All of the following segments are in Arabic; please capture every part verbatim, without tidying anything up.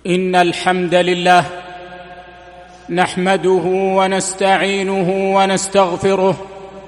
إن الحمد لله نحمده ونستعينه ونستغفره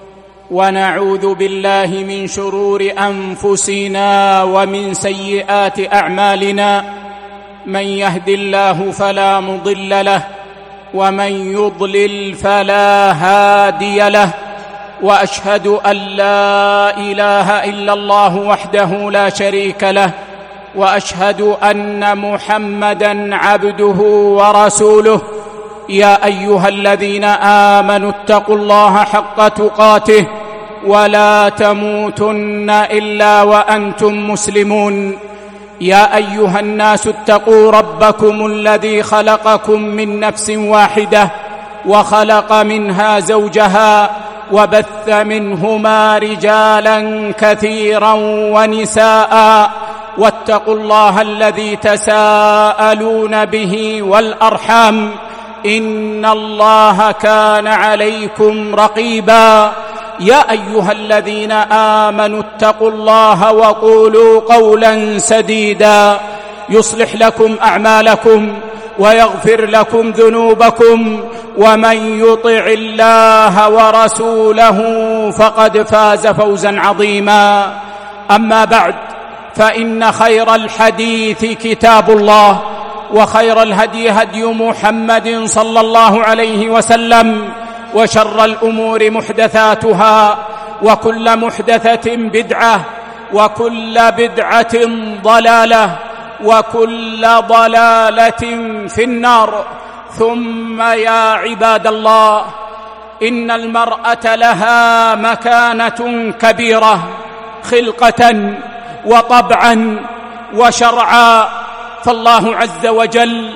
ونعوذ بالله من شرور أنفسنا ومن سيئات أعمالنا. من يهد الله فلا مضل له ومن يضلل فلا هادي له، وأشهد أن لا إله إلا الله وحده لا شريك له، وأشهد أن محمدًا عبده ورسوله. يا أيها الذين آمنوا اتقوا الله حق تقاته ولا تموتن إلا وأنتم مسلمون. يا أيها الناس اتقوا ربكم الذي خلقكم من نفس واحدة وخلق منها زوجها وبث منهما رجالا كثيرا ونساء، واتقوا الله الذي تساءلون به والأرحام إن الله كان عليكم رقيبا. يا أيها الذين آمنوا اتقوا الله وقولوا قولا سديدا يصلح لكم أعمالكم ويغفر لكم ذنوبكم، ومن يطع الله ورسوله فقد فاز فوزا عظيما. أما بعد، فإن خير الحديث كتاب الله، وخير الهدي هدي محمد صلى الله عليه وسلم، وشر الأمور محدثاتها، وكل محدثة بدعة، وكل بدعة ضلالة، وكل ضلالة في النار. ثم يا عباد الله، إن المرأة لها مكانة كبيرة خلقة وطبعا وشرعا، فالله عز وجل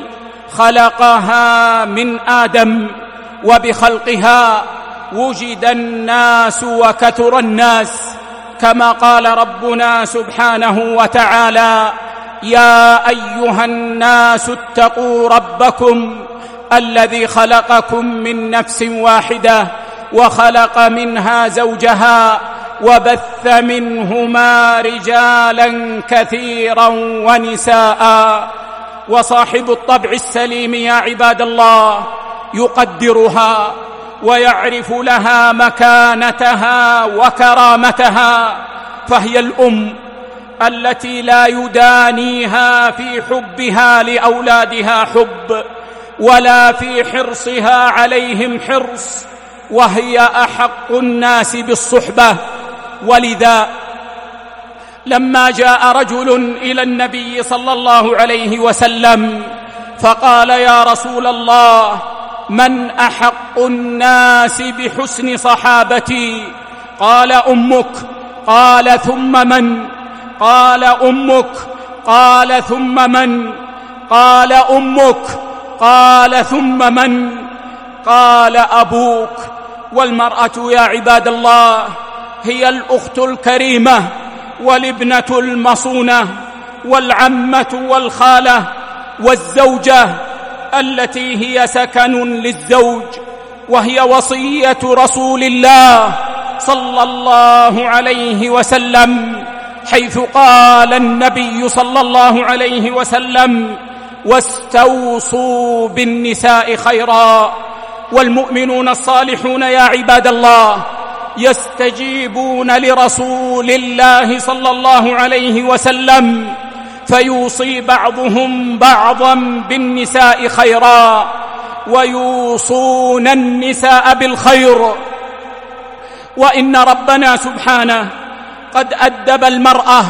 خلقها من آدم، وبخلقها وجد الناس وكثر الناس، كما قال ربنا سبحانه وتعالى: يا أيها الناس اتقوا ربكم الذي خلقكم من نفس واحدة وخلق منها زوجها وبث منهما رجالا كثيرا ونساء. وصاحب الطبع السليم يا عباد الله يقدرها ويعرف لها مكانتها وكرامتها، فهي الأم التي لا يدانيها في حبها لأولادها حب، ولا في حرصها عليهم حرص، وهي أحق الناس بالصحبة. ولذا لما جاء رجل إلى النبي صلى الله عليه وسلم فقال: يا رسول الله، من أحق الناس بحسن صحابتي؟ قال: أمك. قال: ثم من؟ قال: أمك. قال: ثم من؟ قال: أمك. قال: ثم من؟ قال: أبوك. والمرأة يا عباد الله هي الأخت الكريمة، والابنة المصونة، والعمة والخالة، والزوجة التي هي سكن للزوج، وهي وصية رسول الله صلى الله عليه وسلم، حيث قال النبي صلى الله عليه وسلم: واستوصوا بالنساء خيرا. والمؤمنون الصالحون يا عباد الله يستجيبون لرسول الله صلى الله عليه وسلم، فيوصي بعضهم بعضا بالنساء خيرا، ويوصون النساء بالخير. وإن ربنا سبحانه قد أدب المرأة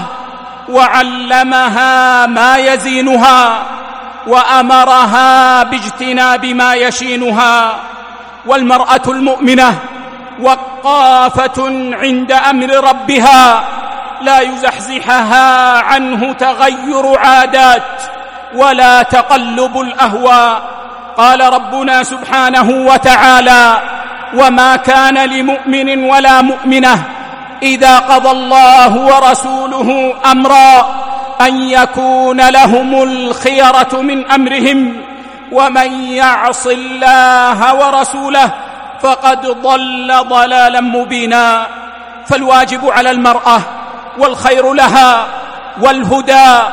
وعلمها ما يزينها، وأمرها باجتناب ما يشينها. والمرأة المؤمنة وقافة عند أمر ربها، لا يزحزحها عنه تغير عادات ولا تقلب الأهواء. قال ربنا سبحانه وتعالى: وما كان لمؤمن ولا مؤمنة إذا قضى الله ورسوله أمرا أن يكون لهم الخيرة من أمرهم، ومن يعص الله ورسوله فقد ضل ضلالا مبينا. فالواجب على المرأة والخير لها والهدى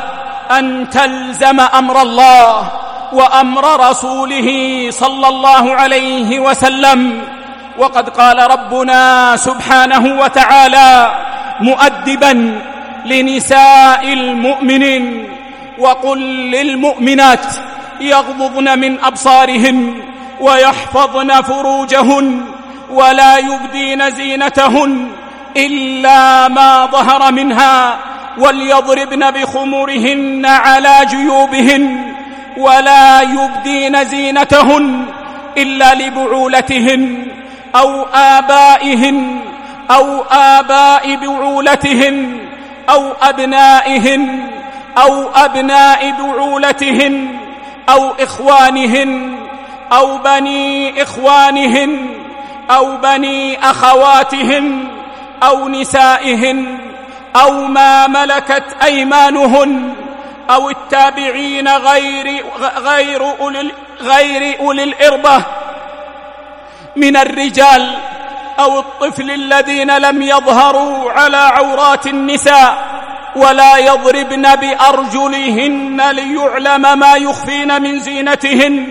أن تلزم أمر الله وأمر رسوله صلى الله عليه وسلم. وقد قال ربنا سبحانه وتعالى مؤدبا لنساء المؤمنين: وقل للمؤمنات يغضضن من أبصارهن ويحفظن فروجهن ولا يبدين زينتهن إلا ما ظهر منها وليضربن بخمرهن على جيوبهن ولا يبدين زينتهن إلا لبعولتهن أو آبائهن أو آباء بعولتهن أو أبنائهن أو أبناء بعولتهن أو إخوانهن أو بني إخوانهن أو بني أخواتهن أو نسائهن أو ما ملكت أيمانهن أو التابعين غير غير أولي غير أولي الإربة من الرجال أو الطفل الذين لم يظهروا على عورات النساء ولا يضربن بأرجلهن ليعلم ما يخفين من زينتهن.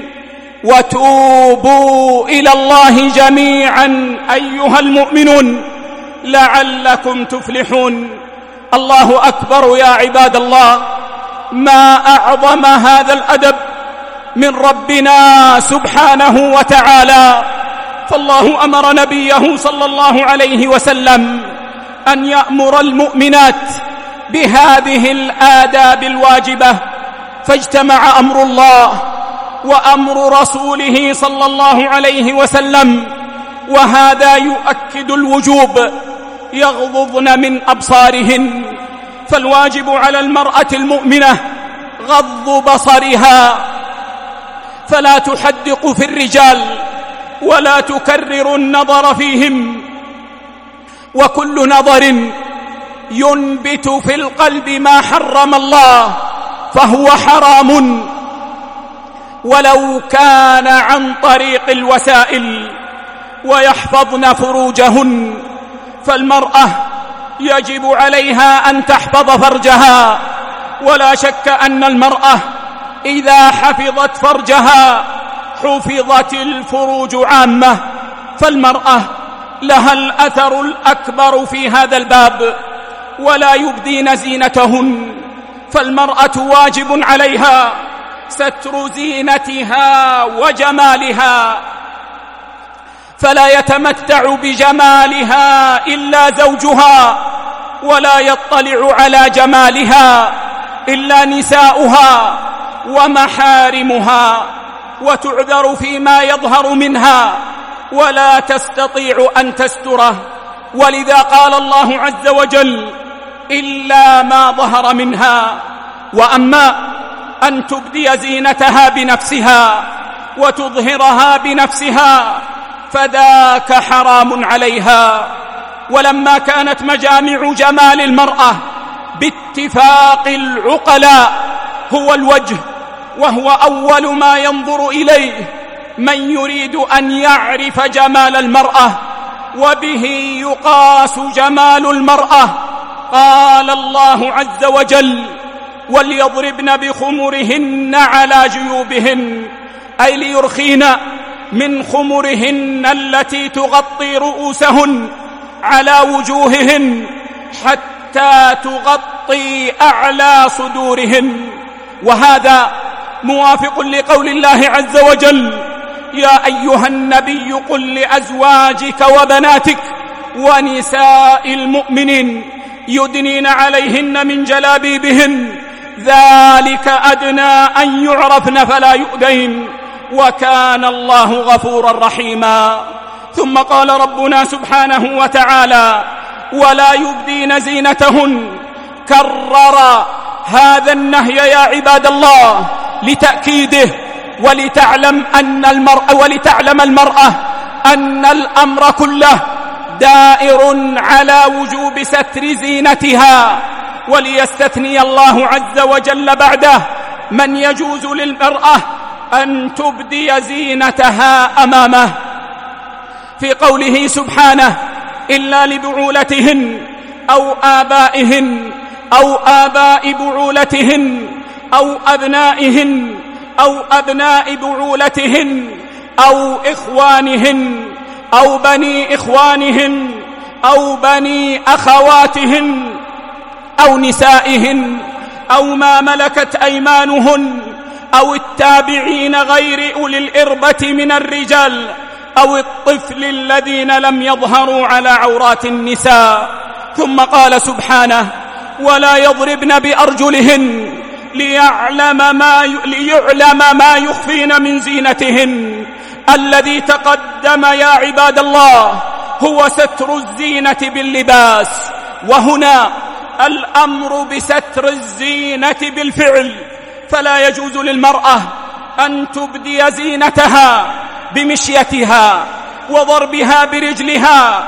وتوبوا إلى الله جميعا أيها المؤمنون لعلكم تفلحون. الله أكبر يا عباد الله، ما أعظم هذا الأدب من ربنا سبحانه وتعالى. فالله أمر نبيه صلى الله عليه وسلم أن يأمر المؤمنات بهذه الآداب الواجبة، فاجتمع أمر الله وأمر رسوله صلى الله عليه وسلم، وهذا يؤكد الوجوب. يغضضن من أبصارهن، فالواجب على المرأة المؤمنة غض بصرها، فلا تحدق في الرجال ولا تكرر النظر فيهم، وكل نظر ينبت في القلب ما حرم الله فهو حرام ولو كان عن طريق الوسائل. ويحفظن فروجهن، فالمرأة يجب عليها أن تحفظ فرجها، ولا شك أن المرأة إذا حفظت فرجها حفظت الفروج عامة، فالمرأة لها الأثر الأكبر في هذا الباب. ولا يبدين زينتهن، فالمرأة واجب عليها ستر زينتها وجمالها، فلا يتمتع بجمالها إلا زوجها، ولا يطلع على جمالها إلا نساؤها ومحارمها، وتعذر فيما يظهر منها ولا تستطيع أن تستره. ولذا قال الله عز وجل: إلا ما ظهر منها. وأما أن تبدي زينتها بنفسها وتظهرها بنفسها فذاك حرام عليها. ولما كانت مجامع جمال المرأة باتفاق العقلاء هو الوجه، وهو أول ما ينظر إليه من يريد أن يعرف جمال المرأة، وبه يقاس جمال المرأة. قال الله عز وجل: وليضربن بخمرهن على جيوبهن، أي ليرخين من خمرهن التي تغطي رؤوسهن على وجوههن حتى تغطي أعلى صدورهن. وهذا موافق لقول الله عز وجل: يا أيها النبي قل لأزواجك وبناتك ونساء المؤمنين يدنين عليهن من جلابيبهن ذلك أدنى أن يعرفن فلا يؤذين وكان الله غفورا رحيما. ثم قال ربنا سبحانه وتعالى: ولا يبدين زينتهن. كرر هذا النهي يا عباد الله لتأكيده، ولتعلم أن المرأة ولتعلم المرأة أن الأمر كله دائر على وجوب ستر زينتها، وليستثني الله عز وجل بعده من يجوز للمرأة أن تبدي زينتها أمامه، في قوله سبحانه: إلا لبعولتهن أو آبائهن أو آباء بعولتهن أو أبنائهن أو أبناء بعولتهن أو إخوانهن أو بني إخوانهن أو بني أخواتهن أو نسائهن أو ما ملكت أيمانهن أو التابعين غير أولي الإربة من الرجال أو الطفل الذين لم يظهروا على عورات النساء. ثم قال سبحانه: ولا يضربن بأرجلهن ليعلم ما, ليعلم ما يخفين من زينتهن. الذي تقدم يا عباد الله هو ستر الزينة باللباس، وهنا الأمر بستر الزينة بالفعل، فلا يجوز للمرأة أن تبدي زينتها بمشيتها وضربها برجلها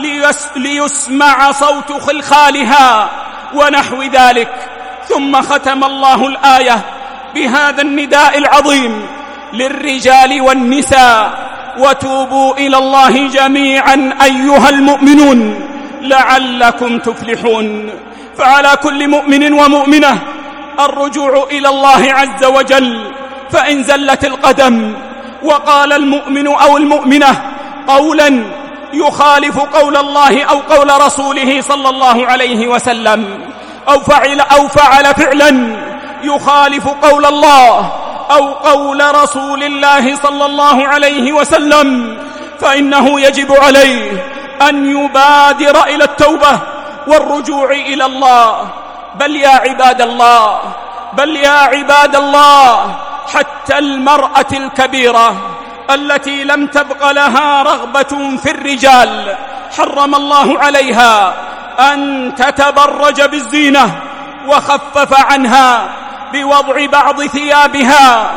ليسمع صوت خلخالها ونحو ذلك. ثم ختم الله الآية بهذا النداء العظيم للرجال والنساء: وتوبوا إلى الله جميعا أيها المؤمنون لعلكم تفلحون. فعلى كل مؤمن ومؤمنة الرجوع إلى الله عز وجل، فإن زلت القدم وقال المؤمن أو المؤمنة قولا يخالف قول الله أو قول رسوله صلى الله عليه وسلم، أو فعل, أو فعل فعلا يخالف قول الله أو قول رسول الله صلى الله عليه وسلم، فإنه يجب عليه أن يبادر إلى التوبة والرجوع إلى الله. بل يا عباد الله بل يا عباد الله حتى المرأة الكبيرة التي لم تبق لها رغبة في الرجال حرم الله عليها أن تتبرج بالزينة، وخفف عنها بوضع بعض ثيابها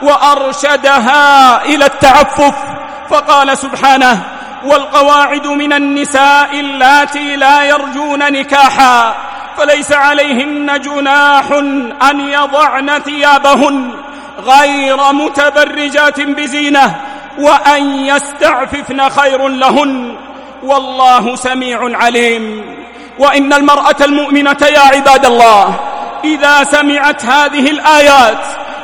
وأرشدها إلى التعفف، فقال سبحانه: والقواعد من النساء اللاتي لا يرجون نكاحا فليس عليهن جناح أن يضعن ثيابهن غير متبرجات بزينة وأن يستعففن خير لهن والله سميع عليم. وإن المرأة المؤمنة يا عباد الله إذا سمعت هذه الآيات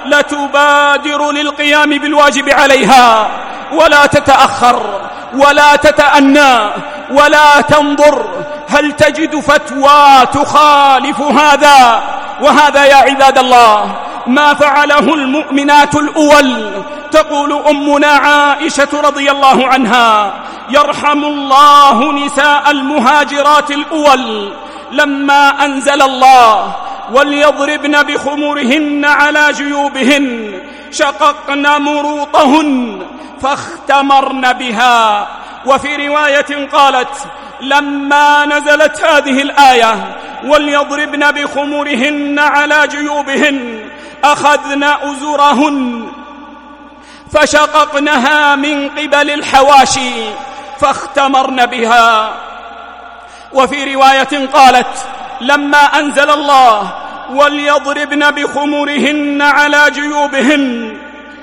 لتبادر للقيام بالواجب عليها، ولا تتأخر ولا تتأنى ولا تنظر هل تجد فتوى تخالف هذا. وهذا يا عباد الله ما فعله المؤمنات الأول. تقول أمنا عائشة رضي الله عنها: يرحم الله نساء المهاجرات الأول لما أنزل الله وليضربن بخمورهن على جيوبهن شققن مروطهن فاختمرن بها. وفي رواية قالت: لما نزلت هذه الآية وليضربن بخمورهن على جيوبهن أخذن أزرهن فشققنها من قبل الحواشي فاختمرن بها. وفي رواية قالت: لما أنزل الله وليضربن بخمورهن على جيوبهن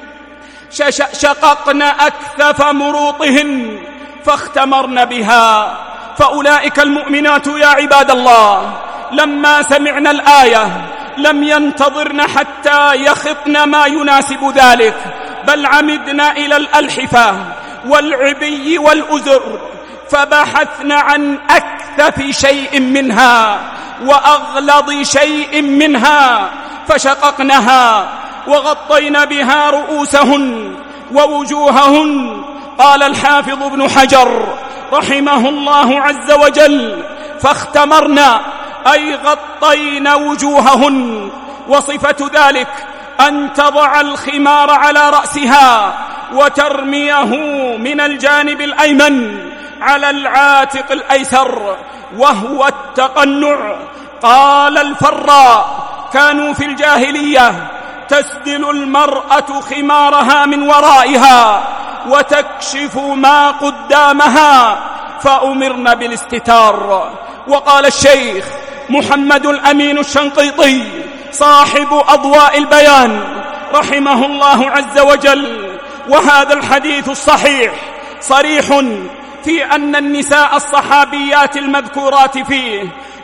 شققن أكثف مروطهن فاختمرن بها. فأولئك المؤمنات يا عباد الله لما سمعن الآية لم ينتظرن حتى يخطن ما يناسب ذلك، بل عمدن إلى الألحفة والعبي والأزر فبحثن عن أكثف شيء منها وأغلظ شيء منها فشققنها وغطين بها رؤوسهن ووجوههن. قال الحافظ ابن حجر رحمه الله عز وجل: فاختمرنا أي غطين وجوههن. وصفة ذلك أن تضع الخمار على رأسها وترميه من الجانب الأيمن على العاتق الأيسر، وهو التقنع. قال الفراء: كانوا في الجاهلية تسدل المرأة خمارها من ورائها وتكشف ما قدامها فأمرن بالاستتار. وقال الشيخ محمد الأمين الشنقيطي صاحب أضواء البيان رحمه الله عز وجل: وهذا الحديث الصحيح صريح في أن النساء الصحابيات المذكورات فيه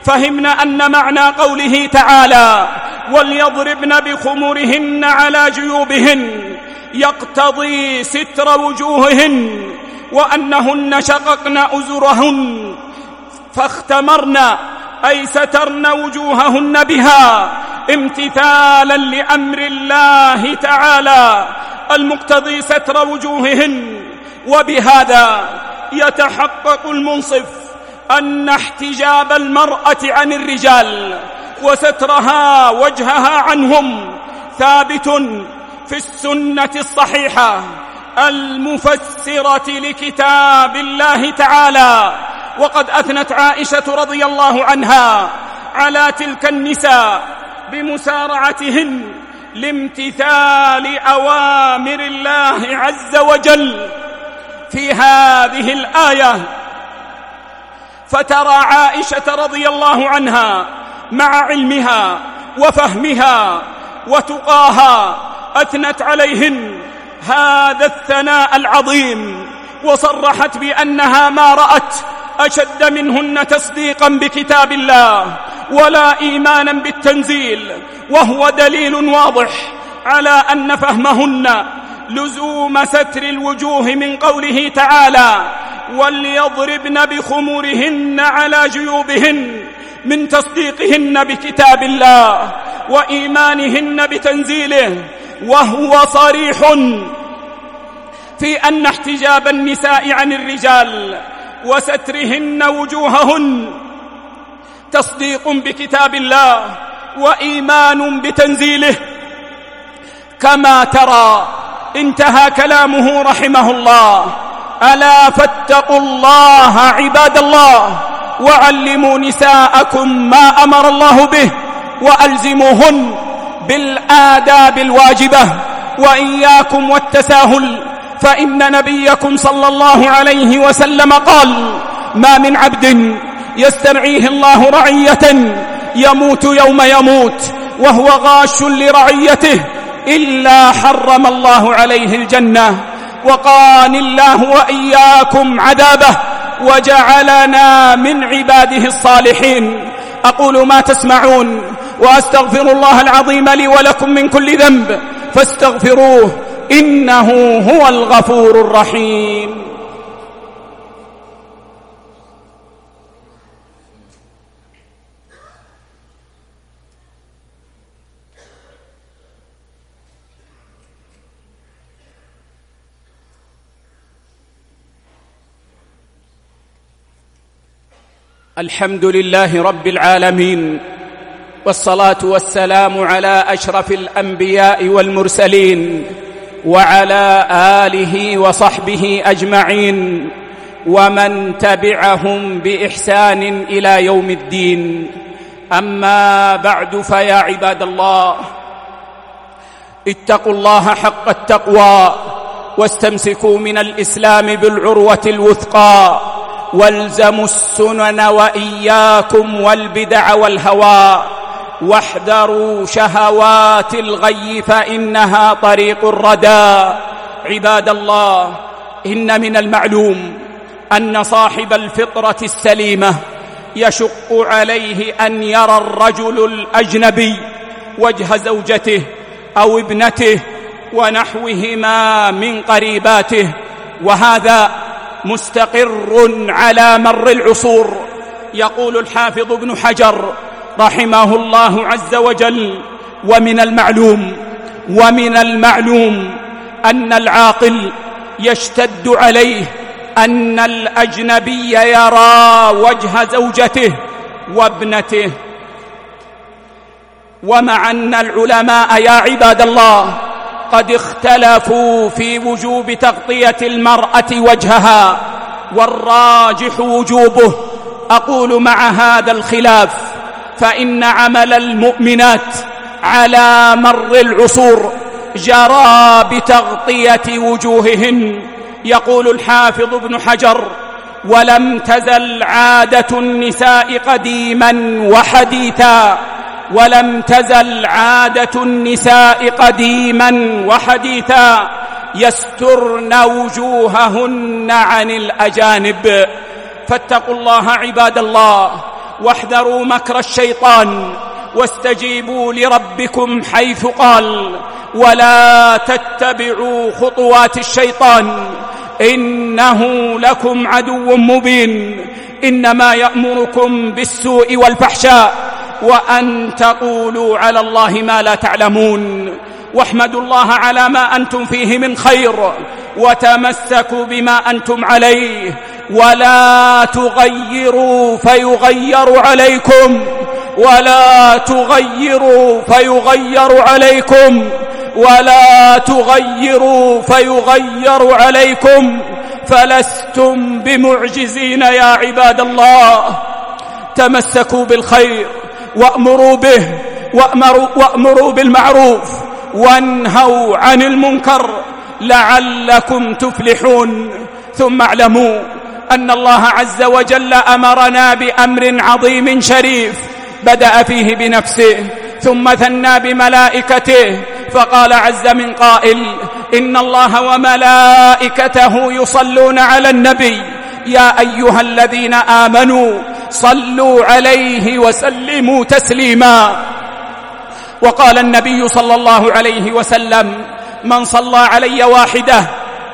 فهمنا أن معنى قوله تعالى وليضربن بخمورهن على جيوبهن يقتضي ستر وجوههن، وأنهن شققن أزرهن فاختمرن أي سترن وجوههن بها امتثالا لأمر الله تعالى المقتضي ستر وجوههن. وبهذا يتحقق المنصف أن احتجاب المرأة عن الرجال وسترها وجهها عنهم ثابت في السنة الصحيحة المفسرة لكتاب الله تعالى. وقد أثنت عائشة رضي الله عنها على تلك النساء بمسارعتهن لامتثال أوامر الله عز وجل في هذه الآية. فترى عائشة رضي الله عنها مع علمها وفهمها وتقاها أثنت عليهن هذا الثناء العظيم، وصرحت بأنها ما رأت أشد منهن تصديقا بكتاب الله ولا إيمانا بالتنزيل، وهو دليل واضح على أن فهمهن لزوم ستر الوجوه من قوله تعالى وليضربن بخمورهن على جيوبهن من تصديقهن بكتاب الله وإيمانهن بتنزيله، وهو صريح في أن احتجاب النساء عن الرجال وسترهن وجوههن تصديق بكتاب الله وإيمان بتنزيله. كما ترى انتهى كلامه رحمه الله: ألا فاتقوا الله عباد الله وعلموا نساءكم ما أمر الله به وألزموهن بالآداب الواجبة، وإياكم والتساهل، فإن نبيكم صلى الله عليه وسلم قال: ما من عبد يسترعيه الله رعية يموت يوم يموت وهو غاش لرعيته إلا حرم الله عليه الجنة وقاني الله وإياكم عذابه وجعلنا من عباده الصالحين. أقول ما تسمعون وأستغفر الله العظيم لي ولكم من كل ذنب فاستغفروه إنه هو الغفور الرحيم. الحمد لله رب العالمين، والصلاة والسلام على أشرف الأنبياء والمرسلين وعلى آله وصحبه أجمعين ومن تبعهم بإحسان إلى يوم الدين. أما بعد، فيا عباد الله، اتقوا الله حق التقوى واستمسكوا من الإسلام بالعروة الوثقى، والزموا السنن وإياكم والبدع والهوى، واحذروا شهوات الغي فإنها طريق الردى. عباد الله، إن من المعلوم أن صاحب الفطرة السليمة يشق عليه أن يرى الرجل الأجنبي وجه زوجته أو ابنته ونحوهما من قريباته، وهذا مستقر على مر العصور. يقول الحافظ ابن حجر رحمه الله عز وجل: ومن المعلوم ومن المعلوم أن العاقل يشتد عليه أن الأجنبي يرى وجه زوجته وابنته. ومع أن العلماء يا عباد الله قد اختلفوا في وجوب تغطية المرأة وجهها، والراجح وجوبه، أقول مع هذا الخلاف فإن عمل المؤمنات على مر العصور جرى بتغطية وجوههن. يقول الحافظ ابن حجر: ولم تزل عادة النساء قديما وحديثا ولم تزل عادة النساء قديما وحديثا يسترن وجوههن عن الأجانب. فاتقوا الله عباد الله واحذروا مكر الشيطان واستجيبوا لربكم حيث قال ولا تتبعوا خطوات الشيطان إنه لكم عدو مبين إنما يأمركم بالسوء والفحشاء وأن تقولوا على الله ما لا تعلمون. واحمدوا الله على ما أنتم فيه من خير وتمسكوا بما أنتم عليه ولا تغيروا فيغير عليكم ولا تغيروا فيغير عليكم ولا تغيروا فيغير عليكم فلستم بمعجزين يا عباد الله. تمسكوا بالخير وأمروا به وأمروا, وأمروا بالمعروف وانهوا عن المنكر لعلكم تفلحون. ثم اعلموا أن الله عز وجل أمرنا بأمر عظيم شريف بدأ فيه بنفسه ثم ثنى بملائكته فقال عز من قائل إن الله وملائكته يصلون على النبي يا أيها الذين آمنوا صلوا عليه وسلموا تسليما. وقال النبي صلى الله عليه وسلم من صلى علي واحدة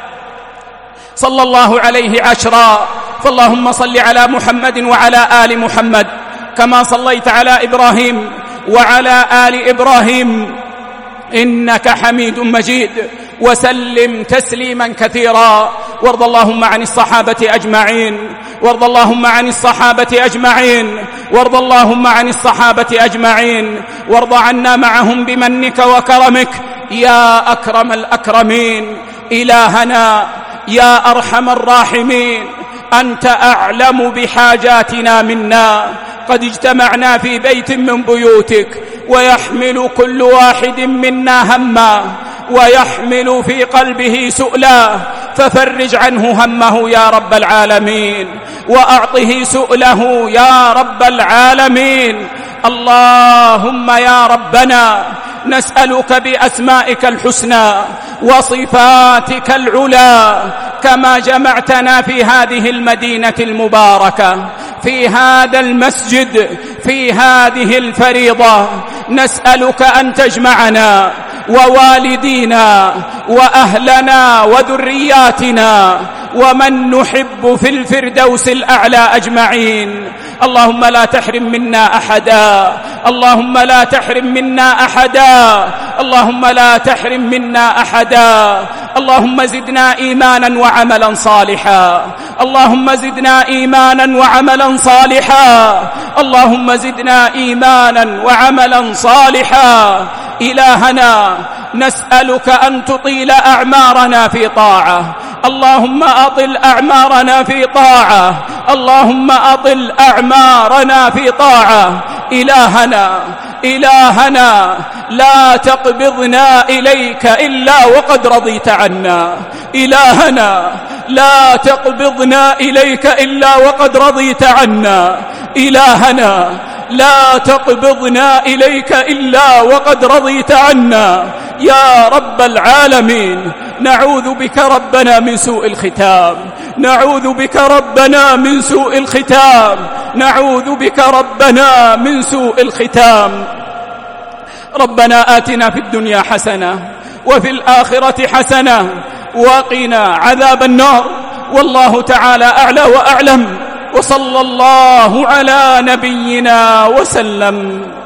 صلى الله عليه عشرا. فاللهم صل على محمد وعلى آل محمد كما صليت على إبراهيم وعلى آل إبراهيم إنك حميد مجيد وسلم تسليما كثيرا. وارض اللهم عن الصحابة أجمعين وارض اللهم عن الصحابة أجمعين وارض اللهم عن الصحابة أجمعين وارض عنا معهم بمنك وكرمك يا أكرم الأكرمين. إلهنا يا أرحم الراحمين أنت أعلم بحاجاتنا منا. قد اجتمعنا في بيت من بيوتك ويحمل كل واحد منا هما ويحمل في قلبه سؤلا ففرج عنه همه يا رب العالمين وأعطه سؤله يا رب العالمين. اللهم يا ربنا نسألك بأسمائك الحسنى وصفاتك العلى كما جمعتنا في هذه المدينة المباركة في هذا المسجد في هذه الفريضة نسألك أن تجمعنا ووالدينا وأهلنا وذرياتنا ومن نحب في الفردوس الأعلى أجمعين. اللهم لا تحرم منا أحدا اللهم لا تحرم منا أحدا اللهم لا تحرم منا أحدا. اللهم زدنا إيمانا وعملا صالحا اللهم زدنا إيمانا وعملا صالحا اللهم زدنا إيمانا وعملا صالحا. إلهنا نسألك أن تطيل أعمارنا في طاعة اللهم أطل أعمارنا في طاعة اللهم أطل أعمارنا في طاعة. إلهنا إلهنا لا تقبضنا إليك إلا وقد رضيت عنا. إلهنا لا تقبضنا إليك إلا وقد رضيت عنا. إلهنا لا تقبضنا إليك إلا وقد رضيت عنا يا رب العالمين. نعوذ بك ربنا من سوء الختام نعوذ بك ربنا من سوء الختام نعوذ بك ربنا من سوء الختام. ربنا آتنا في الدنيا حسنة وفي الآخرة حسنة وقنا عذاب النار. والله تعالى أعلى وأعلم وصلى الله على نبينا وسلم.